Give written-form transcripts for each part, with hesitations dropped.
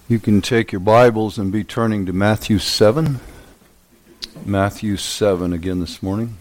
You can take your Bibles and be turning to Matthew 7. Matthew 7 again this morning.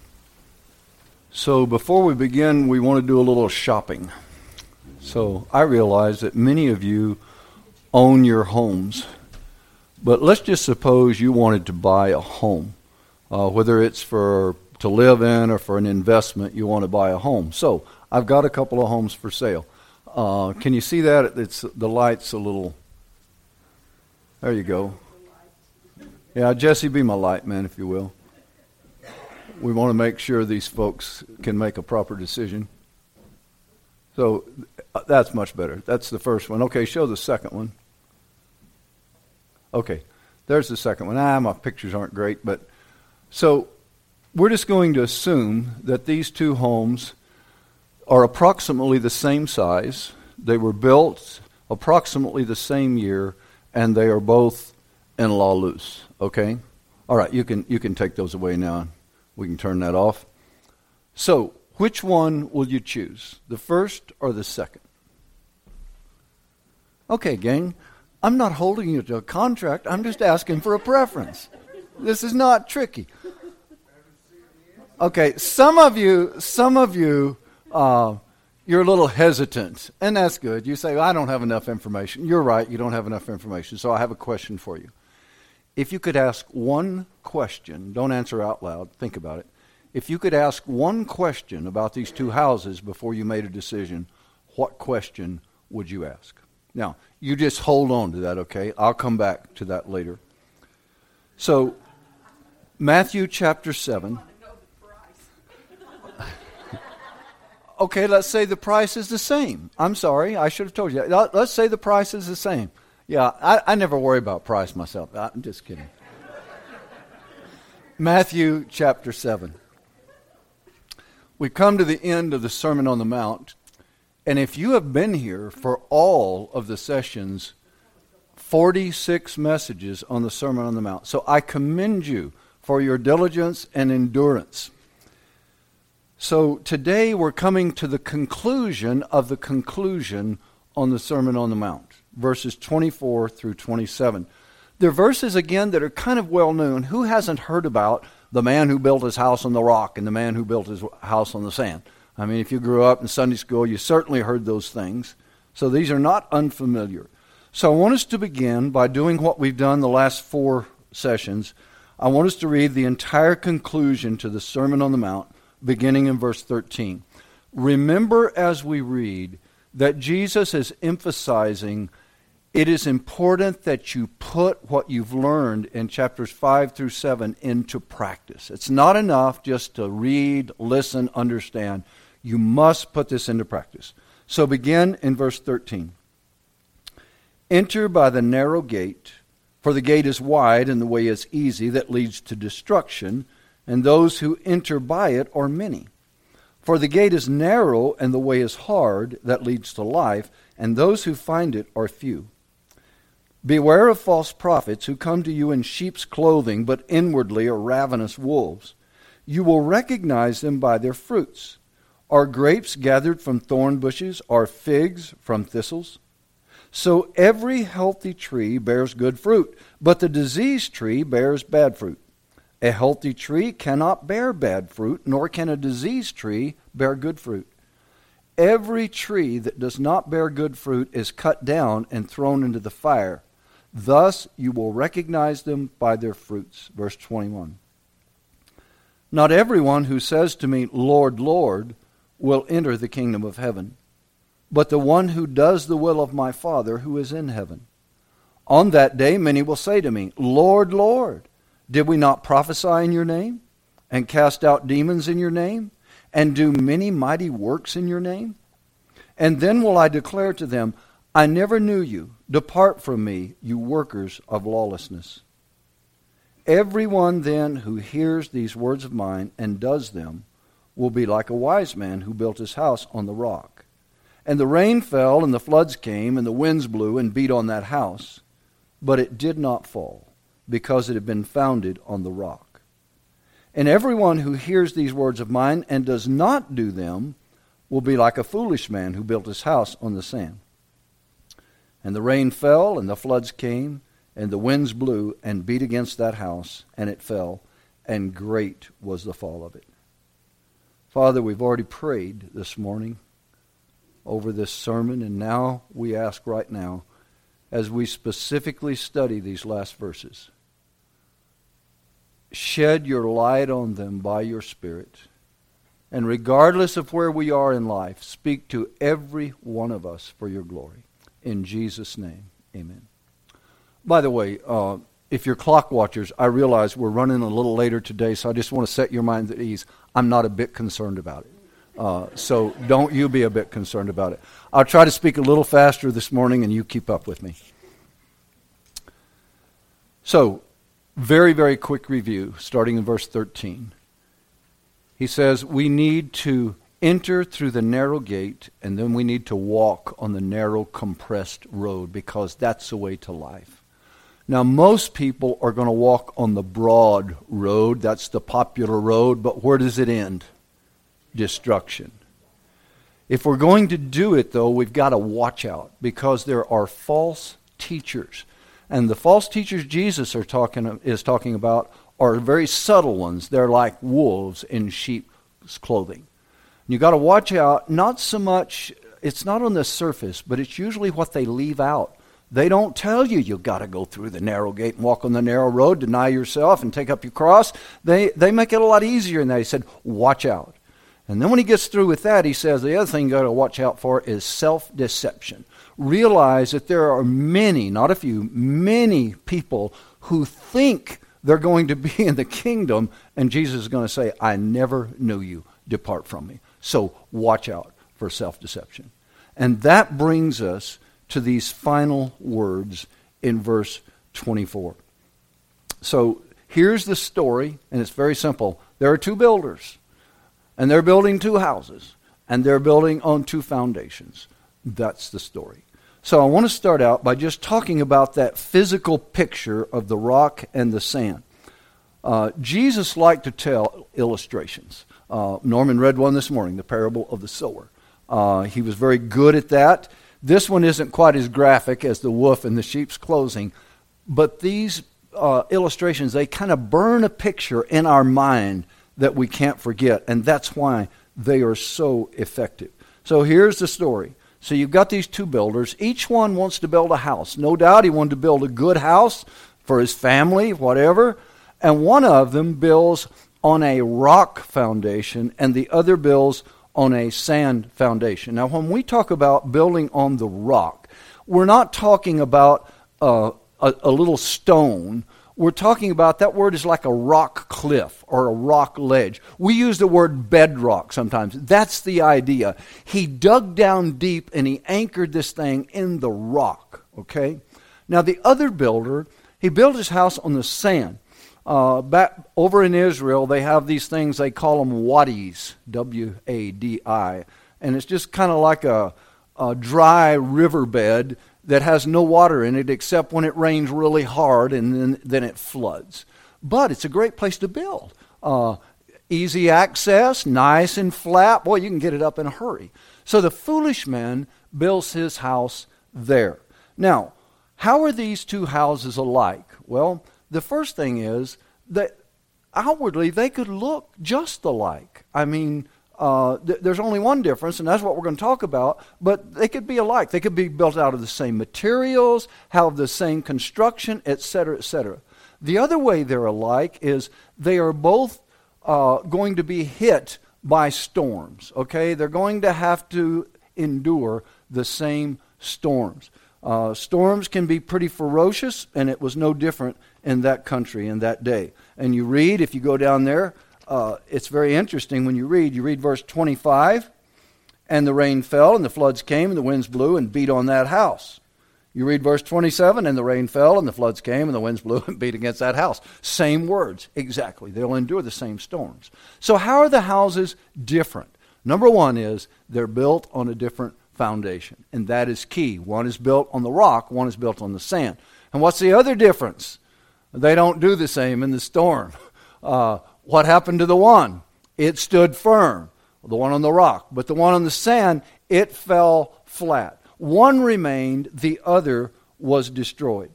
So before we begin, we want to do a little shopping. So I realize that many of you own your homes. But let's just suppose you wanted to buy a home. Whether it's to live in or for an investment, you want to buy a home. So I've got a couple of homes for sale. Can you see that? The light's a little... There you go. Yeah, Jesse, be my light man, if you will. We want to make sure these folks can make a proper decision. So that's much better. That's the first one. Okay, show the second one. Okay, there's the second one. My pictures aren't great, but so we're just going to assume that these two homes are approximately the same size. They were built approximately the same year, and they are both in La Luz. Okay? All right, you can take those away now. We can turn that off. So, which one will you choose? The first or the second? Okay, gang. I'm not holding you to a contract. I'm just asking for a preference. This is not tricky. Okay, some of you, you're a little hesitant, and that's good. You say, I don't have enough information. You're right, you don't have enough information. So I have a question for you. If you could ask one question, don't answer out loud, think about it. If you could ask one question about these two houses before you made a decision, what question would you ask? Now, you just hold on to that, okay? I'll come back to that later. So, Matthew chapter 7. Okay, let's say the price is the same. I'm sorry, I should have told you. Let's say the price is the same. Yeah, I never worry about price myself. I'm just kidding. Matthew chapter 7. We come to the end of the Sermon on the Mount, and if you have been here for all of the sessions, 46 messages on the Sermon on the Mount. So I commend you for your diligence and endurance. So today we're coming to the conclusion of the conclusion on the Sermon on the Mount, verses 24 through 27. They're verses, again, that are kind of well known. Who hasn't heard about the man who built his house on the rock and the man who built his house on the sand? I mean, if you grew up in Sunday school, you certainly heard those things. So these are not unfamiliar. So I want us to begin by doing what we've done the last 4 sessions. I want us to read the entire conclusion to the Sermon on the Mount, beginning in verse 13. Remember as we read that Jesus is emphasizing it is important that you put what you've learned in chapters 5 through 7 into practice. It's not enough just to read, listen, understand. You must put this into practice. So begin in verse 13. Enter by the narrow gate, for the gate is wide and the way is easy that leads to destruction, and those who enter by it are many. For the gate is narrow and the way is hard that leads to life, and those who find it are few. Beware of false prophets who come to you in sheep's clothing, but inwardly are ravenous wolves. You will recognize them by their fruits. Are grapes gathered from thorn bushes? Are figs from thistles? So every healthy tree bears good fruit, but the diseased tree bears bad fruit. A healthy tree cannot bear bad fruit, nor can a diseased tree bear good fruit. Every tree that does not bear good fruit is cut down and thrown into the fire. Thus you will recognize them by their fruits. Verse 21. Not everyone who says to me, Lord, Lord, will enter the kingdom of heaven, but the one who does the will of my Father who is in heaven. On that day many will say to me, Lord, Lord, did we not prophesy in your name, and cast out demons in your name, and do many mighty works in your name? And then will I declare to them, I never knew you. Depart from me, you workers of lawlessness. Everyone then who hears these words of mine and does them will be like a wise man who built his house on the rock. And the rain fell, and the floods came, and the winds blew and beat on that house, but it did not fall, because it had been founded on the rock. And everyone who hears these words of mine and does not do them will be like a foolish man who built his house on the sand. And the rain fell, and the floods came, and the winds blew and beat against that house, and it fell, and great was the fall of it. Father, we've already prayed this morning over this sermon, and now we ask right now, as we specifically study these last verses, shed your light on them by your Spirit. And regardless of where we are in life, speak to every one of us for your glory. In Jesus' name, amen. By the way, if you're clock watchers, I realize we're running a little later today, so I just want to set your minds at ease. I'm not a bit concerned about it. So don't you be a bit concerned about it. I'll try to speak a little faster this morning, and you keep up with me. So, very, very quick review, starting in verse 13. He says, we need to enter through the narrow gate, and then we need to walk on the narrow, compressed road, because that's the way to life. Now, most people are going to walk on the broad road. That's the popular road, but where does it end? Destruction. If we're going to do it, though, we've got to watch out, because there are false teachers. And the false teachers Jesus is talking about are very subtle ones. They're like wolves in sheep's clothing. You got to watch out, not so much, it's not on the surface, but it's usually what they leave out. They don't tell you you've got to go through the narrow gate and walk on the narrow road, deny yourself and take up your cross. They make it a lot easier than that. He said, watch out. And then when he gets through with that, he says the other thing you got to watch out for is self-deception. Realize that there are many, not a few, many people who think they're going to be in the kingdom, and Jesus is going to say, I never knew you. Depart from me. So watch out for self-deception. And that brings us to these final words in verse 24. So here's the story, and it's very simple. There are two builders, and they're building two houses, and they're building on two foundations. That's the story. So I want to start out by just talking about that physical picture of the rock and the sand. Jesus liked to tell illustrations. Norman read one this morning, the parable of the sower. He was very good at that. This one isn't quite as graphic as the wolf in the sheep's clothing, but these illustrations, they kind of burn a picture in our mind that we can't forget, and that's why they are so effective. So here's the story. So you've got these two builders. Each one wants to build a house. No doubt he wanted to build a good house for his family, whatever. And one of them builds on a rock foundation, and the other builds on a sand foundation. Now, when we talk about building on the rock, we're not talking about a little stone. We're talking about, that word is like a rock cliff or a rock ledge. We use the word bedrock sometimes. That's the idea. He dug down deep and he anchored this thing in the rock, okay? Now the other builder, he built his house on the sand. Back over in Israel, they have these things, they call them wadis, W-A-D-I. And it's just kind of like a dry riverbed that has no water in it except when it rains really hard, and then it floods. But it's a great place to build. Easy access, nice and flat. Boy, you can get it up in a hurry. So the foolish man builds his house there. Now, how are these two houses alike? Well, the first thing is that outwardly they could look just alike. I mean, there's only one difference, and that's what we're going to talk about, but they could be alike. They could be built out of the same materials, have the same construction, etc., etc. The other way they're alike is they are both going to be hit by storms, okay? They're going to have to endure the same storms. Storms can be pretty ferocious, and it was no different in that country in that day. And you read, if you go down there, it's very interesting when you read verse 25, and the rain fell, and the floods came, and the winds blew and beat on that house. You read verse 27, and the rain fell, and the floods came, and the winds blew and beat against that house. Same words, exactly. They'll endure the same storms. So how are the houses different? Number one is they're built on a different foundation, and that is key. One is built on the rock, one is built on the sand. And what's the other difference? They don't do the same in the storm. What happened to the one? It stood firm, the one on the rock. But the one on the sand, it fell flat. One remained, the other was destroyed.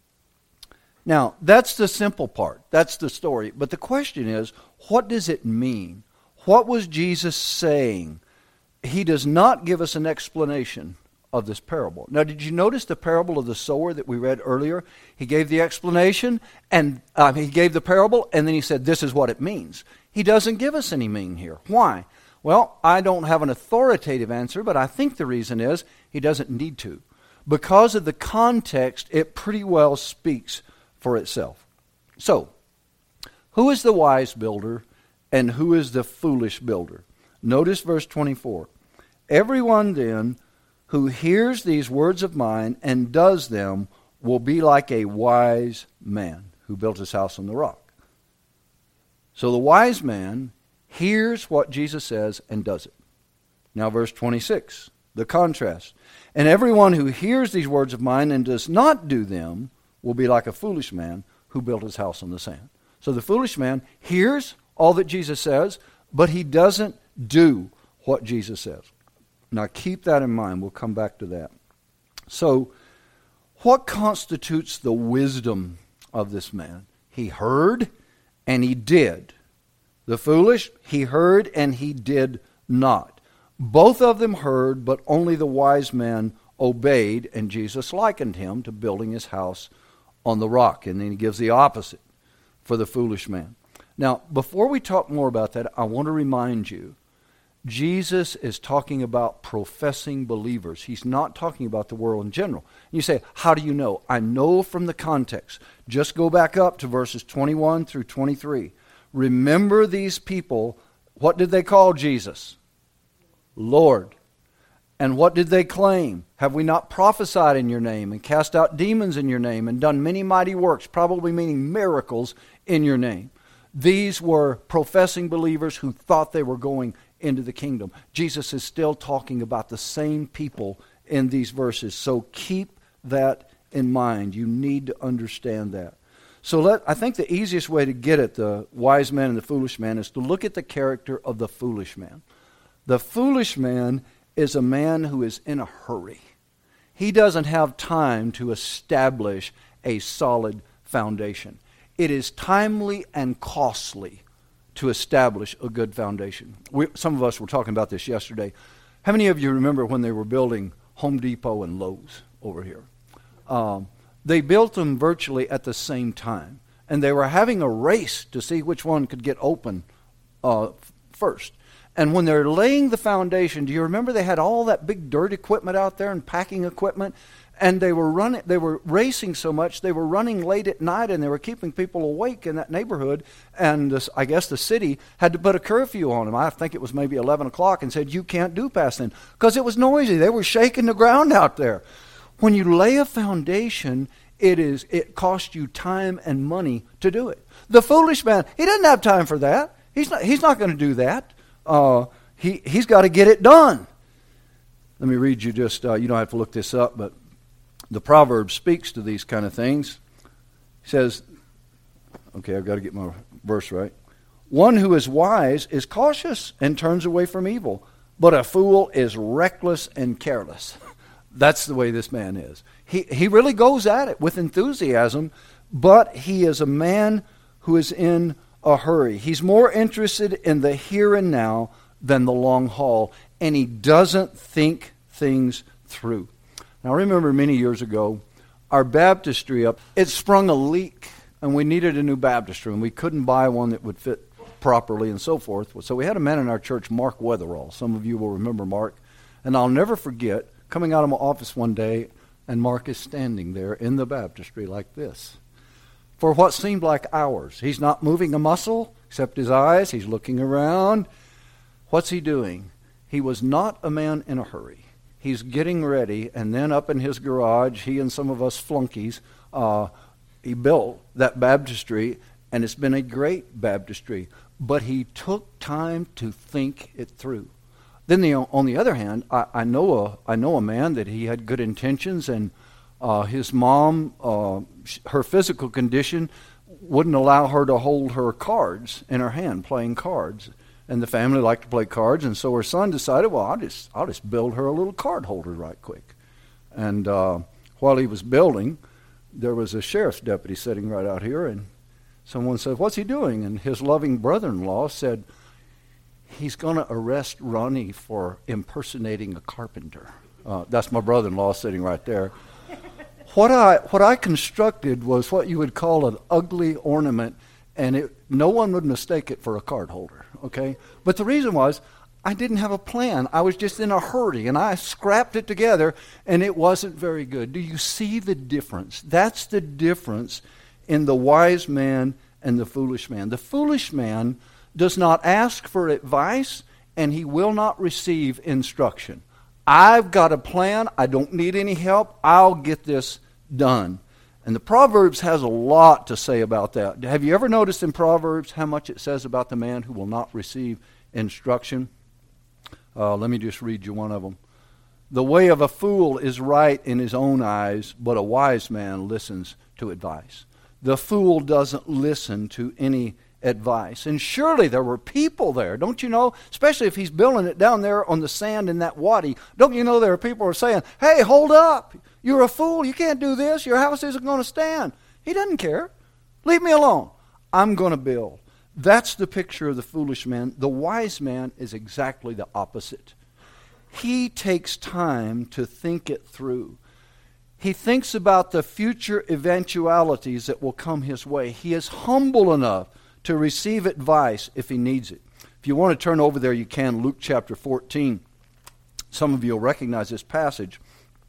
Now, that's the simple part. That's the story. But the question is, what does it mean? What was Jesus saying? He does not give us an explanation of this parable. Now, did you notice the parable of the sower that we read earlier? He gave the explanation, and he gave the parable, and then he said, this is what it means. He doesn't give us any meaning here. Why? Well, I don't have an authoritative answer, but I think the reason is he doesn't need to. Because of the context, it pretty well speaks for itself. So, who is the wise builder and who is the foolish builder? Notice verse 24. Everyone then who hears these words of mine and does them will be like a wise man who built his house on the rock. So the wise man hears what Jesus says and does it. Now verse 26, the contrast. And everyone who hears these words of mine and does not do them will be like a foolish man who built his house on the sand. So the foolish man hears all that Jesus says, but he doesn't do what Jesus says. Now keep that in mind. We'll come back to that. So what constitutes the wisdom of this man? He heard and he did. The foolish, he heard and he did not. Both of them heard, but only the wise man obeyed, and Jesus likened him to building his house on the rock. And then he gives the opposite for the foolish man. Now, before we talk more about that, I want to remind you, Jesus is talking about professing believers. He's not talking about the world in general. You say, how do you know? I know from the context. Just go back up to verses 21 through 23. Remember these people. What did they call Jesus? Lord. And what did they claim? Have we not prophesied in your name and cast out demons in your name and done many mighty works, probably meaning miracles in your name? These were professing believers who thought they were going into the kingdom. Jesus is still talking about the same people in these verses. So keep that in mind. You need to understand that. So I think the easiest way to get at the wise man and the foolish man is to look at the character of the foolish man. The foolish man is a man who is in a hurry. He doesn't have time to establish a solid foundation. It is timely and costly to establish a good foundation. Some of us were talking about this yesterday. How many of you remember when they were building Home Depot and Lowe's over here? They built them virtually at the same time. And they were having a race to see which one could get open first. And when they're laying the foundation, do you remember they had all that big dirt equipment out there and packing equipment? And they were racing so much, they were running late at night, and they were keeping people awake in that neighborhood. And I guess the city had to put a curfew on them. I think it was maybe 11 o'clock, and said, you can't do past then. Because it was noisy. They were shaking the ground out there. When you lay a foundation, it costs you time and money to do it. The foolish man, he doesn't have time for that. He's not going to do that. He's got to get it done. Let me read you just, you don't have to look this up, but the proverb speaks to these kind of things. He says, okay, I've got to get my verse right. One who is wise is cautious and turns away from evil, but a fool is reckless and careless. That's the way this man is. He really goes at it with enthusiasm, but he is a man who is in a hurry. He's more interested in the here and now than the long haul, and he doesn't think things through. Now, I remember many years ago, our baptistry it sprung a leak, and we needed a new baptistry, and we couldn't buy one that would fit properly and so forth. So we had a man in our church, Mark Weatherall. Some of you will remember Mark. And I'll never forget coming out of my office one day, and Mark is standing there in the baptistry like this for what seemed like hours. He's not moving a muscle except his eyes. He's looking around. What's he doing? He was not a man in a hurry. He's getting ready, and then up in his garage, he and some of us flunkies, he built that baptistry, and it's been a great baptistry. But he took time to think it through. Then on the other hand, I know a man that he had good intentions, and his mom, her physical condition wouldn't allow her to hold her cards in her hand, playing cards. And the family liked to play cards, and so her son decided, well, I'll just build her a little card holder right quick. And while he was building, there was a sheriff's deputy sitting right out here, and someone said, "What's he doing?" And his loving brother-in-law said, "He's going to arrest Ronnie for impersonating a carpenter." That's my brother-in-law sitting right there. What I constructed was what you would call an ugly ornament, and no one would mistake it for a card holder, okay? But the reason was I didn't have a plan. I was just in a hurry, and I scrapped it together, and it wasn't very good. Do you see the difference? That's the difference in the wise man and the foolish man. The foolish man does not ask for advice, and he will not receive instruction. I've got a plan. I don't need any help. I'll get this done. And the Proverbs has a lot to say about that. Have you ever noticed in Proverbs how much it says about the man who will not receive instruction? Let me just read you one of them. The way of a fool is right in his own eyes, but a wise man listens to advice. The fool doesn't listen to any advice. And surely there were people there, don't you know? Especially if he's building it down there on the sand in that wadi. Don't you know there are people who are saying, "Hey, hold up. You're a fool. You can't do this. Your house isn't going to stand." He doesn't care. Leave me alone. I'm going to build. That's the picture of the foolish man. The wise man is exactly the opposite. He takes time to think it through. He thinks about the future eventualities that will come his way. He is humble enough to receive advice if he needs it. If you want to turn over there, you can. Luke chapter 14. Some of you will recognize this passage.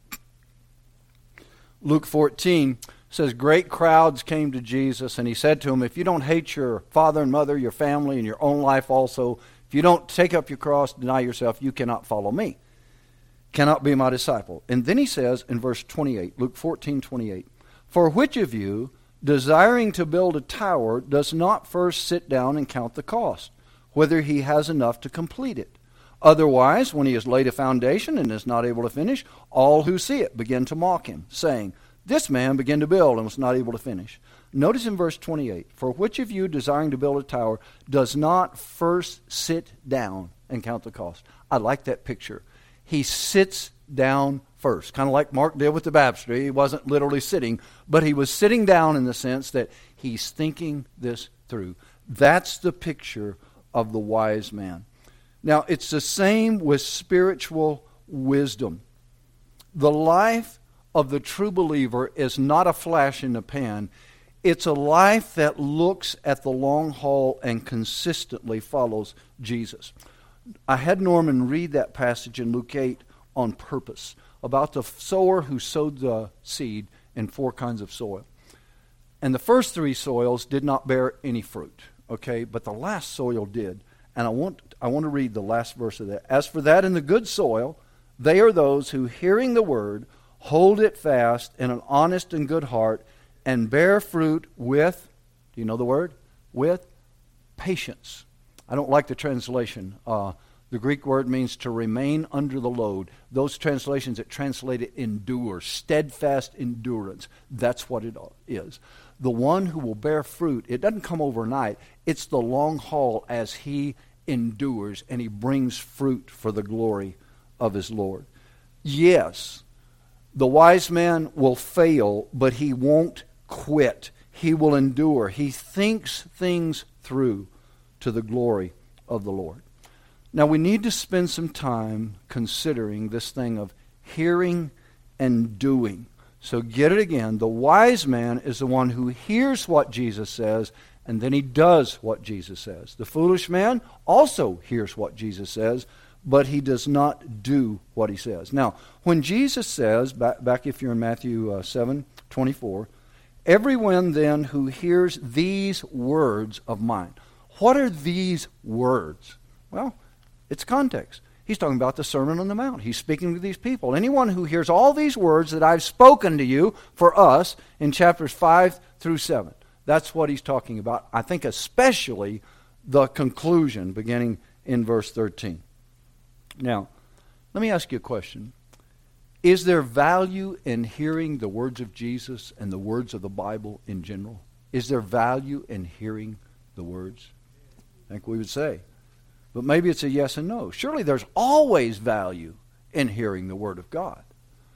Luke 14 says, "Great crowds came to Jesus, and he said to them, 'If you don't hate your father and mother, your family, and your own life also, if you don't take up your cross, deny yourself, you cannot follow me, cannot be my disciple.'" And then he says in verse 28, Luke 14:28, "For which of you, desiring to build a tower, does not first sit down and count the cost, whether he has enough to complete it? Otherwise, when he has laid a foundation and is not able to finish, all who see it begin to mock him, saying, 'This man began to build and was not able to finish.'" Notice in verse 28, "For which of you, desiring to build a tower, does not first sit down and count the cost?" I like that picture. He sits down first, kind of like Mark did with the baptistry. He wasn't literally sitting, but he was sitting down in the sense that he's thinking this through. That's the picture of the wise man. Now, it's the same with spiritual wisdom. The life of the true believer is not a flash in the pan. It's a life that looks at the long haul and consistently follows Jesus. I had Norman read that passage in Luke 8 on purpose, about the sower who sowed the seed in 4 kinds of soil. And the first 3 soils did not bear any fruit, okay? But the last soil did. And I want to read the last verse of that. "As for that in the good soil, they are those who, hearing the word, hold it fast in an honest and good heart, and bear fruit with," do you know the word? With patience. I don't like the translation. The Greek word means to remain under the load. Those translations that translate it endure, steadfast endurance. That's what it is. The one who will bear fruit, it doesn't come overnight. It's the long haul as he endures and he brings fruit for the glory of his Lord. Yes, the wise man will fail, but he won't quit. He will endure. He thinks things through to the glory of the Lord. Now, we need to spend some time considering this thing of hearing and doing. So get it again. The wise man is the one who hears what Jesus says, and then he does what Jesus says. The foolish man also hears what Jesus says, but he does not do what he says. Now, when Jesus says, back if you're in Matthew 7:24, "Everyone then who hears these words of mine." What are these words? Well, it's context. He's talking about the Sermon on the Mount. He's speaking to these people. Anyone who hears all these words that I've spoken to you for us in chapters 5 through 7. That's what he's talking about. I think especially the conclusion beginning in verse 13. Now, let me ask you a question. Is there value in hearing the words of Jesus and the words of the Bible in general? Is there value in hearing the words? I think we would say. But maybe it's a yes and no. Surely there's always value in hearing the Word of God.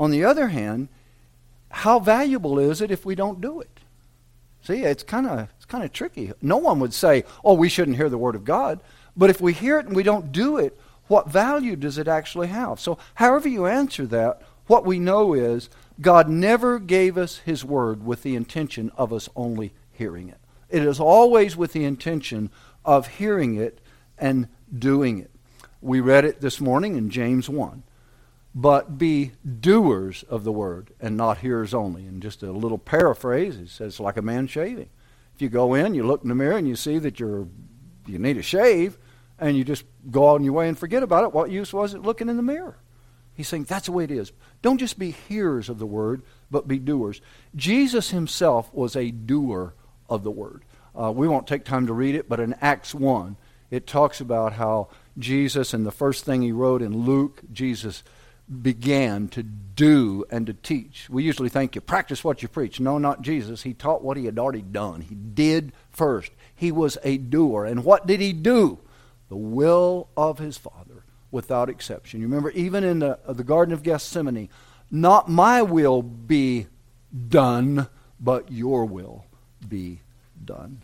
On the other hand, how valuable is it if we don't do it? See, it's kind of tricky. No one would say, oh, we shouldn't hear the Word of God. But if we hear it and we don't do it, what value does it actually have? So however you answer that, what we know is God never gave us His Word with the intention of us only hearing it. It is always with the intention of hearing it and doing it. We read it this morning in James 1. But be doers of the word and not hearers only. And just a little paraphrase, it says like a man shaving. If you go in, you look in the mirror and you see that you need a shave, and you just go on your way and forget about it, what use was it looking in the mirror? He's saying that's the way it is. Don't just be hearers of the word, but be doers. Jesus himself was a doer of the word. We won't take time to read it, but in Acts 1, it talks about how Jesus, and the first thing he wrote in Luke, Jesus began to do and to teach. We usually think you practice what you preach. No, not Jesus. He taught what he had already done. He did first. He was a doer. And what did he do? The will of his Father, without exception. You remember, even in the Garden of Gethsemane, not my will be done, but your will be done.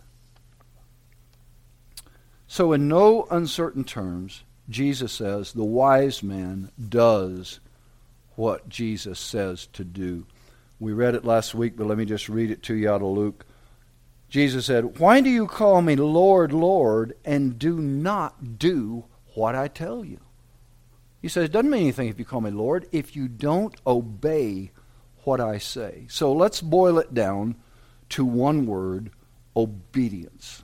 So in no uncertain terms, Jesus says the wise man does what Jesus says to do. We read it last week, but let me just read it to you out of Luke. Jesus said, "Why do you call me Lord, Lord, and do not do what I tell you?" He says, it doesn't mean anything if you call me Lord, if you don't obey what I say. So let's boil it down to one word: obedience.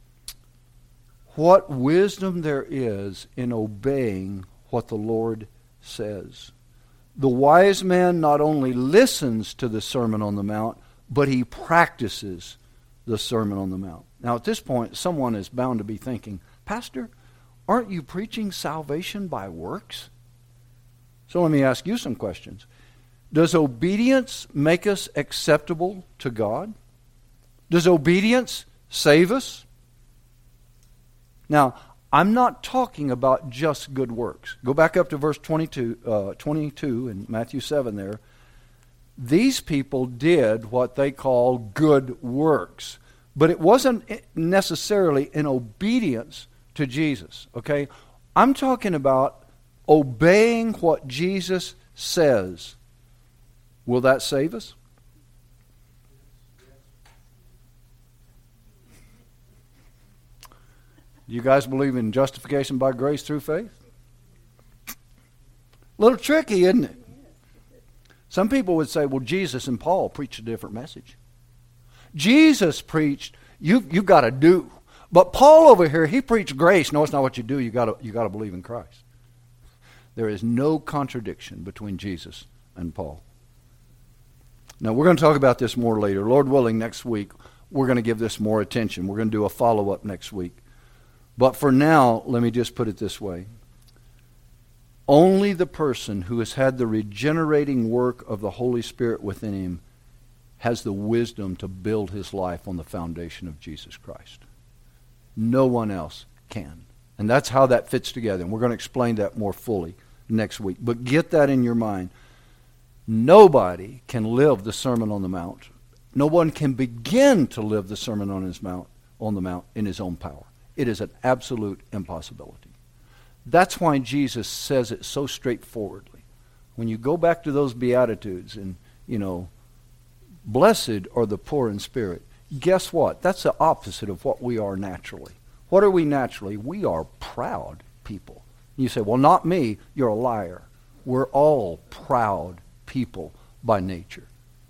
What wisdom there is in obeying what the Lord says. The wise man not only listens to the Sermon on the Mount, but he practices the Sermon on the Mount. Now at this point, someone is bound to be thinking, Pastor, aren't you preaching salvation by works? So let me ask you some questions. Does obedience make us acceptable to God? Does obedience save us? Now, I'm not talking about just good works. Go back up to verse 22 in Matthew 7 there. These people did what they call good works, but it wasn't necessarily in obedience to Jesus, okay? I'm talking about obeying what Jesus says. Will that save us? Do you guys believe in justification by grace through faith? A little tricky, isn't it? Some people would say, well, Jesus and Paul preached a different message. Jesus preached, you've got to do. But Paul over here, he preached grace. No, it's not what you do. You got to believe in Christ. There is no contradiction between Jesus and Paul. Now, we're going to talk about this more later. Lord willing, next week, we're going to give this more attention. We're going to do a follow-up next week. But for now, let me just put it this way. Only the person who has had the regenerating work of the Holy Spirit within him has the wisdom to build his life on the foundation of Jesus Christ. No one else can. And that's how that fits together. And we're going to explain that more fully next week. But get that in your mind. Nobody can live the Sermon on the Mount. No one can begin to live the Sermon on the Mount in his own power. It is an absolute impossibility. That's why Jesus says it so straightforwardly. When you go back to those Beatitudes and, blessed are the poor in spirit, guess what? That's the opposite of what we are naturally. What are we naturally? We are proud people. You say, well, not me. You're a liar. We're all proud people by nature.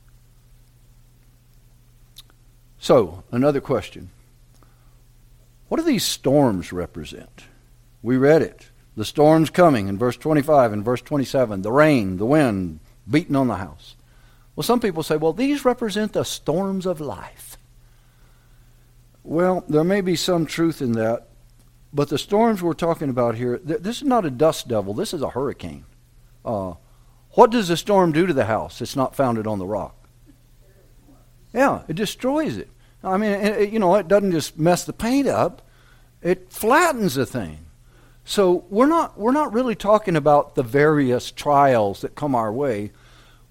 So, another question. What do these storms represent? We read it. The storm's coming in verse 25 and verse 27. The rain, the wind, beating on the house. Well, some people say, well, these represent the storms of life. Well, there may be some truth in that, but the storms we're talking about here, this is not a dust devil. This is a hurricane. What does the storm do to the house? It's not founded on the rock. Yeah, it destroys it. I mean, it doesn't just mess the paint up. It flattens the thing. So we're not really talking about the various trials that come our way.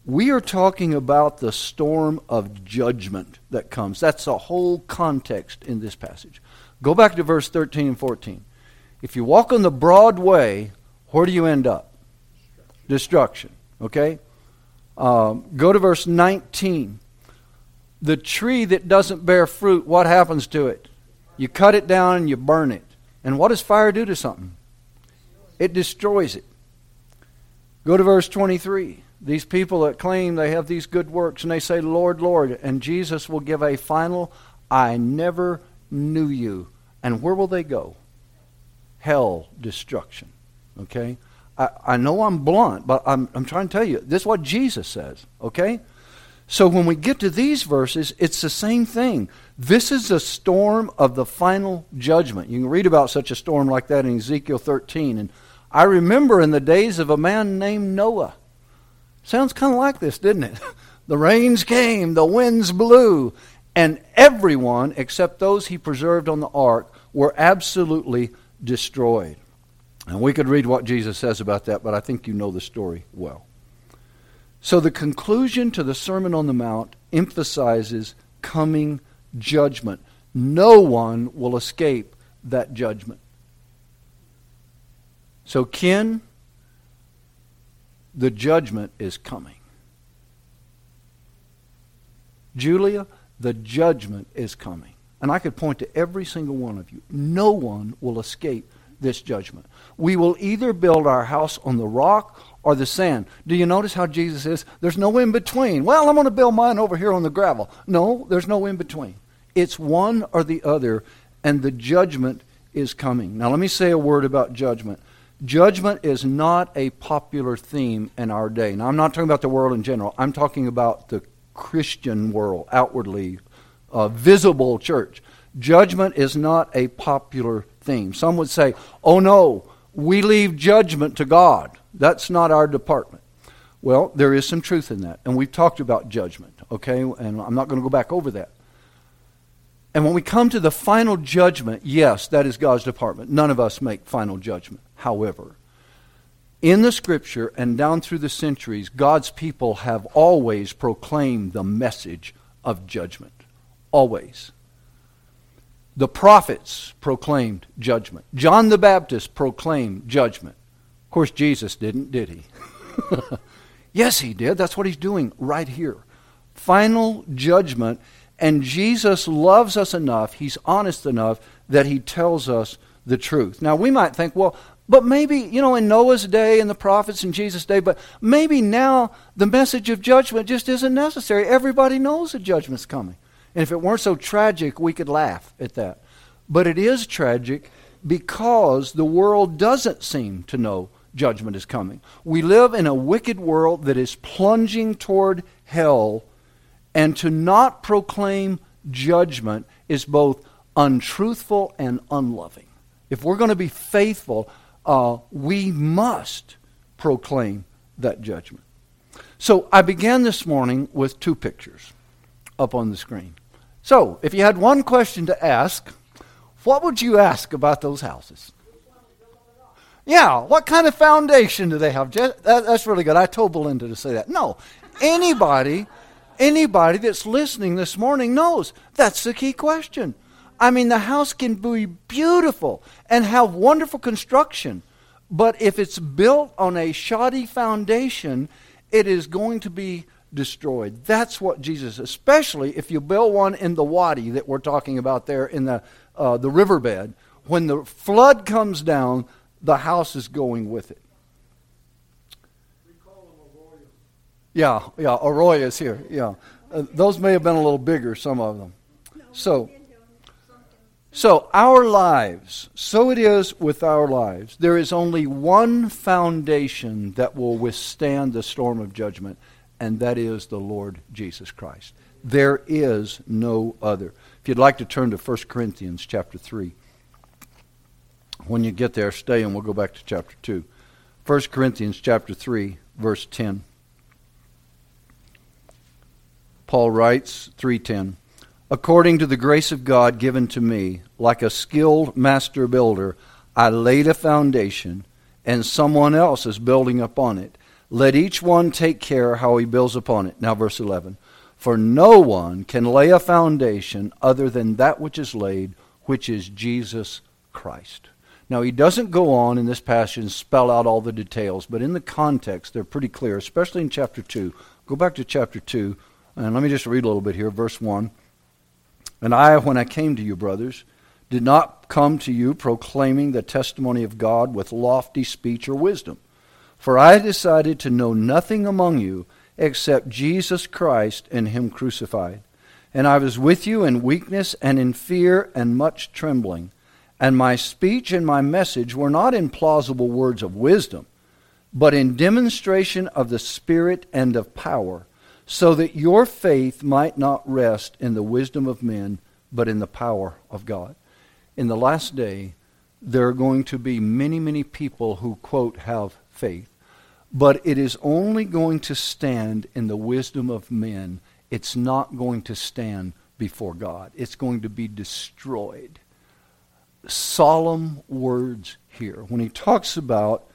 We are talking about the storm of judgment that comes. That's the whole context in this passage. Go back to verse 13 and 14. If you walk on the broad way, where do you end up? Destruction. Okay? Go to verse 19. The tree that doesn't bear fruit, what happens to it? You cut it down and you burn it. And what does fire do to something? It destroys it. Go to verse 23. These people that claim they have these good works and they say, Lord, Lord, and Jesus will give a final, I never knew you. And where will they go? Hell, destruction. Okay? I know I'm blunt, but I'm trying to tell you, this is what Jesus says. Okay? So when we get to these verses, it's the same thing. This is the storm of the final judgment. You can read about such a storm like that in Ezekiel 13. And I remember in the days of a man named Noah. Sounds kind of like this, didn't it? The rains came, the winds blew, and everyone except those he preserved on the ark were absolutely destroyed. And we could read what Jesus says about that, but I think you know the story well. So the conclusion to the Sermon on the Mount emphasizes coming judgment. No one will escape that judgment. So Ken, the judgment is coming. Julia, the judgment is coming. And I could point to every single one of you. No one will escape this judgment. We will either build our house on the rock or the sand. Do you notice how Jesus says, there's no in between? Well, I'm going to build mine over here on the gravel. No, there's no in between. It's one or the other, and the judgment is coming. Now let me say a word about judgment. Judgment is not a popular theme in our day. Now I'm not talking about the world in general. I'm talking about the Christian world, outwardly, visible church. Judgment is not a popular theme. Some would say, oh no, we leave judgment to God. That's not our department. Well, there is some truth in that. And we've talked about judgment, okay? And I'm not going to go back over that. And when we come to the final judgment, yes, that is God's department. None of us make final judgment. However, in the Scripture and down through the centuries, God's people have always proclaimed the message of judgment. Always. The prophets proclaimed judgment. John the Baptist proclaimed judgment. Of course, Jesus didn't, did he? Yes, he did. That's what he's doing right here. Final judgment. And Jesus loves us enough, he's honest enough, that he tells us the truth. Now, we might think, well, but maybe, in Noah's day and the prophets in Jesus' day, but maybe now the message of judgment just isn't necessary. Everybody knows the judgment's coming. And if it weren't so tragic, we could laugh at that. But it is tragic because the world doesn't seem to know judgment is coming. We live in a wicked world that is plunging toward hell, and to not proclaim judgment is both untruthful and unloving. If we're going to be faithful, we must proclaim that judgment. So I began this morning with two pictures up on the screen. So if you had one question to ask, what would you ask about those houses? Yeah, what kind of foundation do they have? That's really good. I told Belinda to say that. No, anybody that's listening this morning knows that's the key question. I mean, the house can be beautiful and have wonderful construction, but if it's built on a shoddy foundation, it is going to be destroyed. That's what Jesus, especially if you build one in the wadi that we're talking about there in the riverbed, when the flood comes down, the house is going with it. Yeah, arroyos here. Yeah, those may have been a little bigger, some of them. So our lives, so it is with our lives. There is only one foundation that will withstand the storm of judgment, and that is the Lord Jesus Christ. There is no other. If you'd like to turn to 1 Corinthians chapter 3. When you get there, stay and we'll go back to chapter 2. 1 Corinthians chapter 3, verse 10. Paul writes, 3:10, according to the grace of God given to me, like a skilled master builder, I laid a foundation, and someone else is building upon it. Let each one take care how he builds upon it. Now verse 11. For no one can lay a foundation other than that which is laid, which is Jesus Christ. Now he doesn't go on in this passage and spell out all the details, but in the context they're pretty clear, especially in chapter 2. Go back to chapter 2, and let me just read a little bit here, verse 1. And I, when I came to you, brothers, did not come to you proclaiming the testimony of God with lofty speech or wisdom. For I decided to know nothing among you except Jesus Christ and Him crucified. And I was with you in weakness and in fear and much trembling. And my speech and my message were not in plausible words of wisdom, but in demonstration of the Spirit and of power, so that your faith might not rest in the wisdom of men, but in the power of God. In the last day, there are going to be many, many people who, quote, have faith. But it is only going to stand in the wisdom of men. It's not going to stand before God. It's going to be destroyed. Solemn words here. When he talks about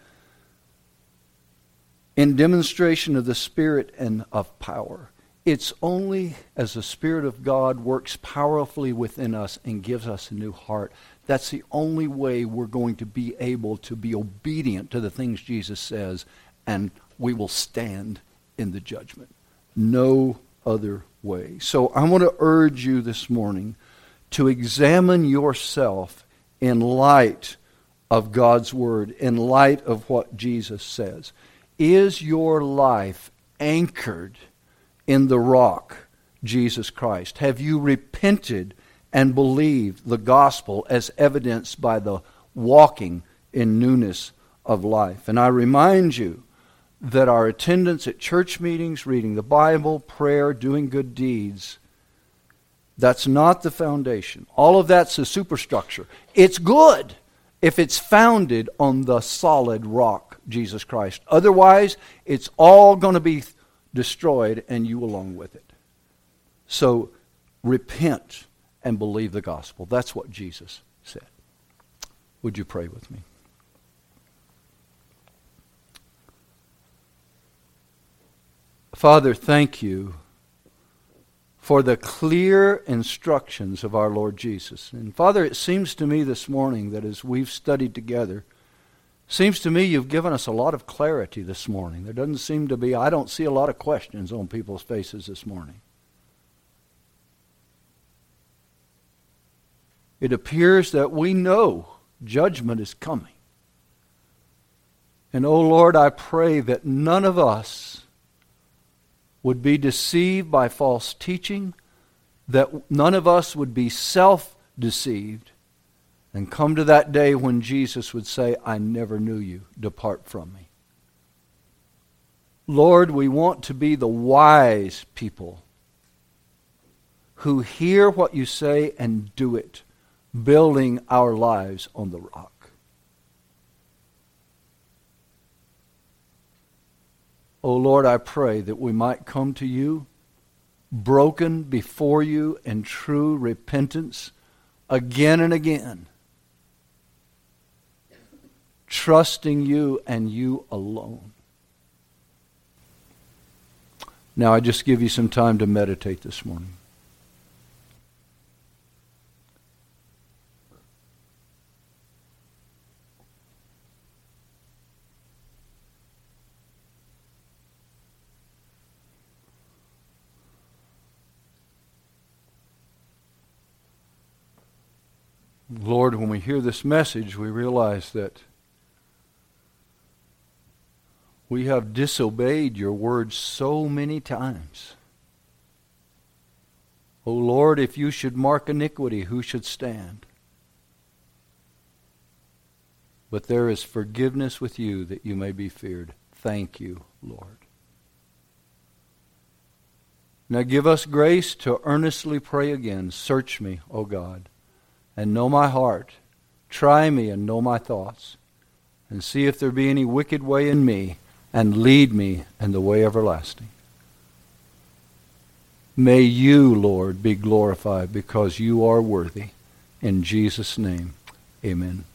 in demonstration of the Spirit and of power, it's only as the Spirit of God works powerfully within us and gives us a new heart. That's the only way we're going to be able to be obedient to the things Jesus says, and we will stand in the judgment. No other way. So I want to urge you this morning to examine yourself in light of God's Word, in light of what Jesus says. Is your life anchored in the rock, Jesus Christ? Have you repented and believed the gospel as evidenced by the walking in newness of life? And I remind you that our attendance at church meetings, reading the Bible, prayer, doing good deeds, that's not the foundation. All of that's a superstructure. It's good if it's founded on the solid rock, Jesus Christ. Otherwise, it's all going to be destroyed, and you along with it. So repent and believe the gospel. That's what Jesus said. Would you pray with me? Father, thank you for the clear instructions of our Lord Jesus. And Father, it seems to me this morning that as we've studied together, seems to me you've given us a lot of clarity this morning. There doesn't seem to be, I don't see a lot of questions on people's faces this morning. It appears that we know judgment is coming. And oh Lord, I pray that none of us would be deceived by false teaching, that none of us would be self-deceived, and come to that day when Jesus would say, I never knew you, depart from me. Lord, we want to be the wise people who hear what you say and do it, building our lives on the rock. Oh Lord, I pray that we might come to you broken before you in true repentance again and again, trusting you and you alone. Now I just give you some time to meditate this morning. Lord, when we hear this message, we realize that we have disobeyed your word so many times. O Lord, if you should mark iniquity, who should stand? But there is forgiveness with you that you may be feared. Thank you, Lord. Now give us grace to earnestly pray again. Search me, O God, and know my heart. Try me and know my thoughts, and see if there be any wicked way in me, and lead me in the way everlasting. May you, Lord, be glorified because you are worthy. In Jesus' name, amen.